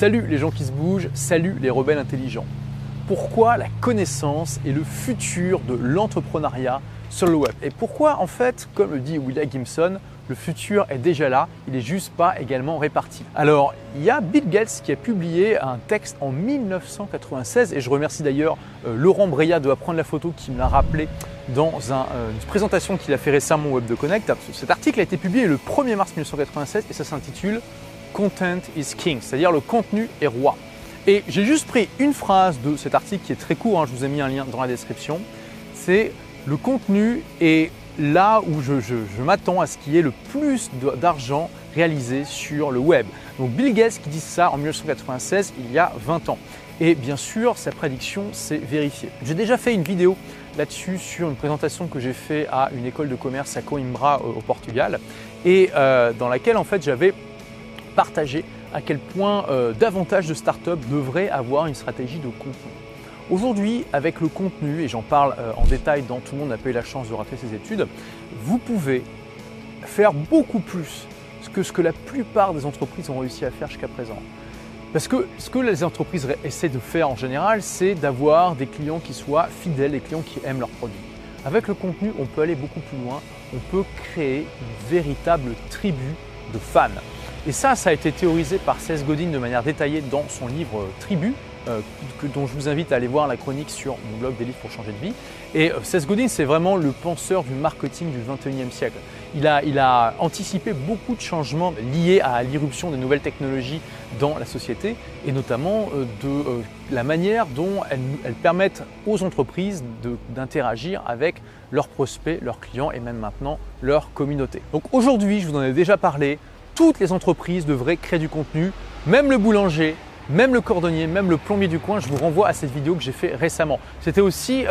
Salut les gens qui se bougent, salut les rebelles intelligents. Pourquoi la connaissance est le futur de l'entrepreneuriat sur le web? Et pourquoi en fait, comme le dit William Gibson, le futur est déjà là, il n'est juste pas également réparti. Alors, il y a Bill Gates qui a publié un texte en 1996 et je remercie d'ailleurs Laurent Breillat de Apprendre la photo qui me l'a rappelé dans une présentation qu'il a fait récemment au Web de Connect. Cet article a été publié le 1er mars 1996 et ça s'intitule Content is King, c'est-à-dire le contenu est roi. Et j'ai juste pris une phrase de cet article qui est très court, je vous ai mis un lien dans la description. C'est le contenu est là où je m'attends à ce qu'il y ait le plus d'argent réalisé sur le web. Donc Bill Gates qui dit ça en 1996, il y a 20 ans. Et bien sûr, sa prédiction s'est vérifiée. J'ai déjà fait une vidéo là-dessus sur une présentation que j'ai fait à une école de commerce à Coimbra au Portugal et dans laquelle en fait j'avais partagé à quel point davantage de startups devraient avoir une stratégie de contenu. Aujourd'hui, avec le contenu, et j'en parle en détail dans Tout le monde n'a pas eu la chance de rater ses études, vous pouvez faire beaucoup plus que ce que la plupart des entreprises ont réussi à faire jusqu'à présent. Parce que ce que les entreprises essaient de faire en général, c'est d'avoir des clients qui soient fidèles, des clients qui aiment leurs produits. Avec le contenu, on peut aller beaucoup plus loin, on peut créer une véritable tribu de fans. Et ça a été théorisé par Seth Godin de manière détaillée dans son livre Tribu, dont je vous invite à aller voir la chronique sur mon blog des livres pour changer de vie. Et Seth Godin, c'est vraiment le penseur du marketing du 21e siècle. Il a anticipé beaucoup de changements liés à l'irruption des nouvelles technologies dans la société et notamment de la manière dont elles permettent aux entreprises d'interagir avec leurs prospects, leurs clients et même maintenant leur communauté. Donc aujourd'hui, je vous en ai déjà parlé, toutes les entreprises devraient créer du contenu, même le boulanger, même le cordonnier, même le plombier du coin. Je vous renvoie à cette vidéo que j'ai fait récemment. C'était aussi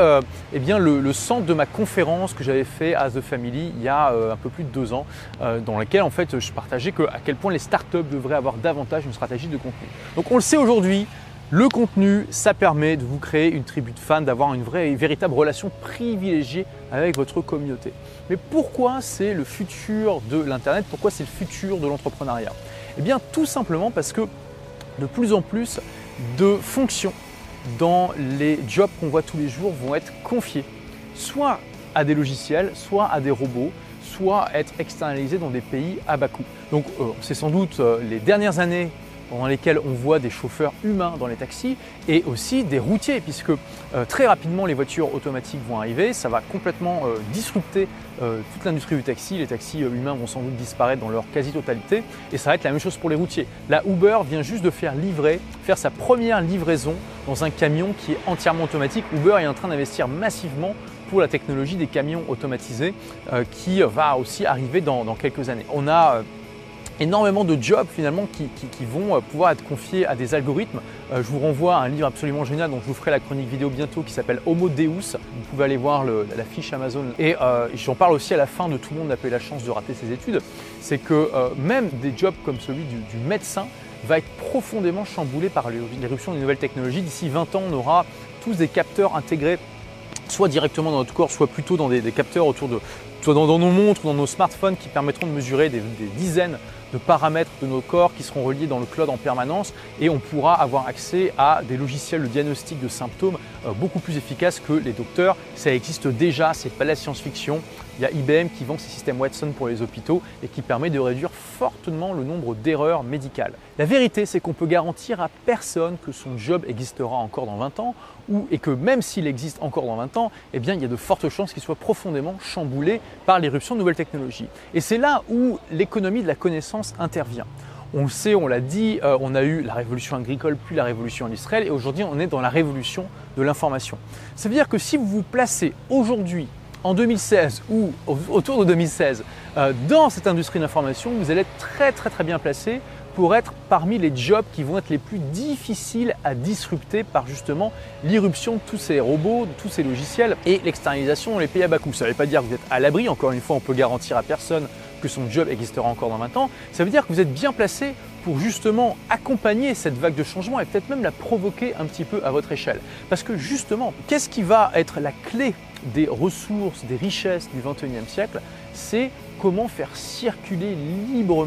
le centre de ma conférence que j'avais fait à The Family il y a un peu plus de 2 ans, dans laquelle en fait je partageais à quel point les startups devraient avoir davantage une stratégie de contenu. Donc on le sait aujourd'hui, le contenu, ça permet de vous créer une tribu de fans, d'avoir une véritable relation privilégiée avec votre communauté. Mais pourquoi c'est le futur de l'Internet? Pourquoi c'est le futur de l'entrepreneuriat? Eh bien tout simplement parce que de plus en plus de fonctions dans les jobs qu'on voit tous les jours vont être confiées soit à des logiciels, soit à des robots, soit être externalisées dans des pays à bas coût. Donc c'est sans doute les dernières années dans lesquelles on voit des chauffeurs humains dans les taxis et aussi des routiers puisque très rapidement les voitures automatiques vont arriver, ça va complètement disrupter toute l'industrie du taxi, les taxis humains vont sans doute disparaître dans leur quasi-totalité et ça va être la même chose pour les routiers. La Uber vient juste de faire sa première livraison dans un camion qui est entièrement automatique. Uber est en train d'investir massivement pour la technologie des camions automatisés qui va aussi arriver dans quelques années. On a énormément de jobs finalement qui vont pouvoir être confiés à des algorithmes. Je vous renvoie à un livre absolument génial dont je vous ferai la chronique vidéo bientôt qui s'appelle Homo Deus. Vous pouvez aller voir la fiche Amazon. Et j'en parle aussi à la fin de Tout le monde n'a pas eu la chance de rater ses études. C'est que même des jobs comme celui du médecin va être profondément chamboulé par l'éruption des nouvelles technologies. D'ici 20 ans, on aura tous des capteurs intégrés soit directement dans notre corps, soit plutôt dans des capteurs soit dans nos montres, dans nos smartphones qui permettront de mesurer des dizaines de paramètres de nos corps qui seront reliés dans le cloud en permanence et on pourra avoir accès à des logiciels de diagnostic de symptômes beaucoup plus efficaces que les docteurs. Ça existe déjà, c'est pas de la science-fiction. Il y a IBM qui vend ses systèmes Watson pour les hôpitaux et qui permet de réduire fortement le nombre d'erreurs médicales. La vérité, c'est qu'on peut garantir à personne que son job existera encore dans 20 ans et que même s'il existe encore dans 20 ans, eh bien, il y a de fortes chances qu'il soit profondément chamboulé par l'irruption de nouvelles technologies. Et c'est là où l'économie de la connaissance intervient. On le sait, on l'a dit, on a eu la révolution agricole puis la révolution industrielle et aujourd'hui on est dans la révolution de l'information. Ça veut dire que si vous vous placez aujourd'hui en 2016 ou autour de 2016 dans cette industrie de l'information, vous allez être très bien placé pour être parmi les jobs qui vont être les plus difficiles à disrupter par justement l'irruption de tous ces robots, de tous ces logiciels et l'externalisation dans les pays à bas coût. Ça ne veut pas dire que vous êtes à l'abri, encore une fois on peut garantir à personne que son job existera encore dans 20 ans. Ça veut dire que vous êtes bien placé pour justement accompagner cette vague de changement et peut-être même la provoquer un petit peu à votre échelle. Parce que justement, qu'est-ce qui va être la clé des ressources, des richesses du 21e siècle? C'est comment faire circuler librement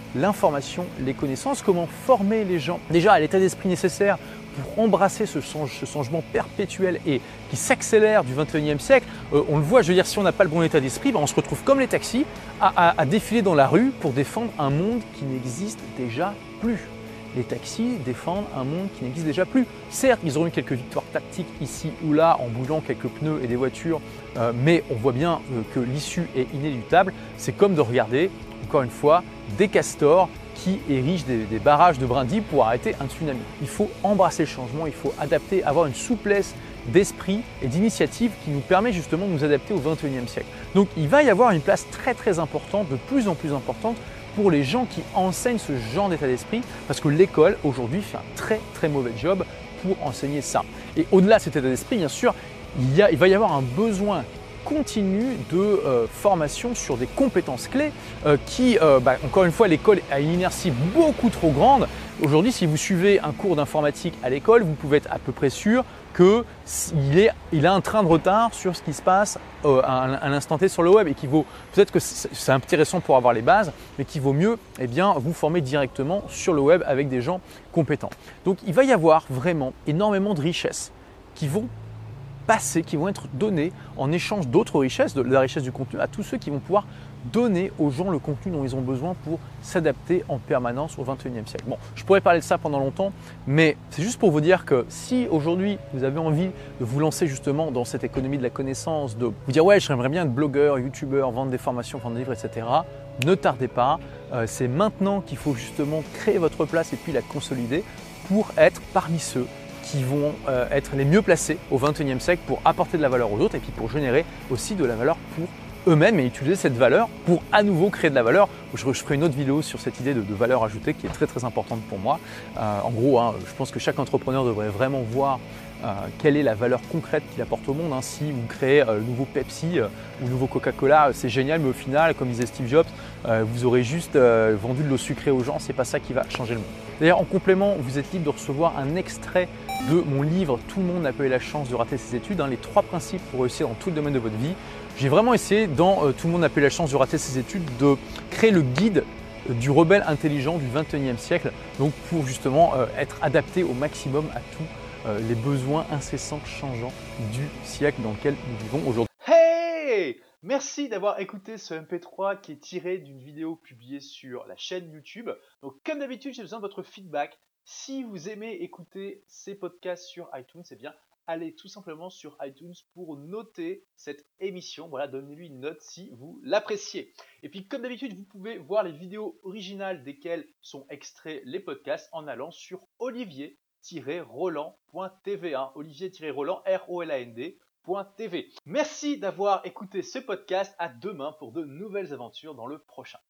l'information, les connaissances, comment former les gens déjà à l'état d'esprit nécessaire pour embrasser ce changement perpétuel et qui s'accélère du 21e siècle. On le voit, je veux dire, si on n'a pas le bon état d'esprit, on se retrouve comme les taxis à défiler dans la rue pour défendre un monde qui n'existe déjà plus. Les taxis défendent un monde qui n'existe déjà plus. Certes, ils auront eu quelques victoires tactiques ici ou là en bougeant quelques pneus et des voitures, mais on voit bien que l'issue est inéluctable. C'est comme de regarder, encore une fois, des castors qui érigent des barrages de brindilles pour arrêter un tsunami. Il faut embrasser le changement, il faut adapter, avoir une souplesse d'esprit et d'initiative qui nous permet justement de nous adapter au 21e siècle. Donc il va y avoir une place très très importante, de plus en plus importante, pour les gens qui enseignent ce genre d'état d'esprit, parce que l'école aujourd'hui fait un très très mauvais job pour enseigner ça. Et au-delà de cet état d'esprit, bien sûr, il va y avoir un besoin continu de formation sur des compétences clés qui, encore une fois, l'école a une inertie beaucoup trop grande. Aujourd'hui, si vous suivez un cours d'informatique à l'école, vous pouvez être à peu près sûr qu'il a un train de retard sur ce qui se passe à l'instant T sur le web et qu'il vaut, peut-être que c'est intéressant pour avoir les bases, mais qu'il vaut mieux vous former directement sur le web avec des gens compétents. Donc il va y avoir vraiment énormément de richesses qui vont être données en échange d'autres richesses, de la richesse du contenu, à tous ceux qui vont pouvoir donner aux gens le contenu dont ils ont besoin pour s'adapter en permanence au 21e siècle. Bon, je pourrais parler de ça pendant longtemps, mais c'est juste pour vous dire que si aujourd'hui vous avez envie de vous lancer justement dans cette économie de la connaissance, de vous dire ouais, j'aimerais bien être blogueur, youtubeur, vendre des formations, vendre des livres, etc., ne tardez pas. C'est maintenant qu'il faut justement créer votre place et puis la consolider pour être parmi ceux qui vont être les mieux placés au 21e siècle pour apporter de la valeur aux autres et puis pour générer aussi de la valeur pour eux-mêmes et utiliser cette valeur pour à nouveau créer de la valeur. Je ferai une autre vidéo sur cette idée de valeur ajoutée qui est très très importante pour moi. En gros, je pense que chaque entrepreneur devrait vraiment voir quelle est la valeur concrète qu'il apporte au monde. Si vous créez le nouveau Pepsi ou le nouveau Coca-Cola, c'est génial, mais au final, comme disait Steve Jobs, vous aurez juste vendu de l'eau sucrée aux gens, c'est pas ça qui va changer le monde. D'ailleurs, en complément, vous êtes libre de recevoir un extrait de mon livre « Tout le monde n'a pas eu la chance de rater ses études », les 3 principes pour réussir dans tout le domaine de votre vie. J'ai vraiment essayé dans Tout le monde n'a pas eu la chance de rater ses études de créer le guide du rebelle intelligent du 21e siècle, donc pour justement être adapté au maximum à tous les besoins incessants, changeants du siècle dans lequel nous vivons aujourd'hui. Hey! Merci d'avoir écouté ce MP3 qui est tiré d'une vidéo publiée sur la chaîne YouTube. Donc comme d'habitude, j'ai besoin de votre feedback. Si vous aimez écouter ces podcasts sur iTunes, eh bien allez tout simplement sur iTunes pour noter cette émission. Voilà, donnez-lui une note si vous l'appréciez. Et puis comme d'habitude, vous pouvez voir les vidéos originales desquelles sont extraits les podcasts en allant sur olivier-roland.tv. Olivier-roland, R-O-L-A-N-D.tv. Merci d'avoir écouté ce podcast. À demain pour de nouvelles aventures dans le prochain.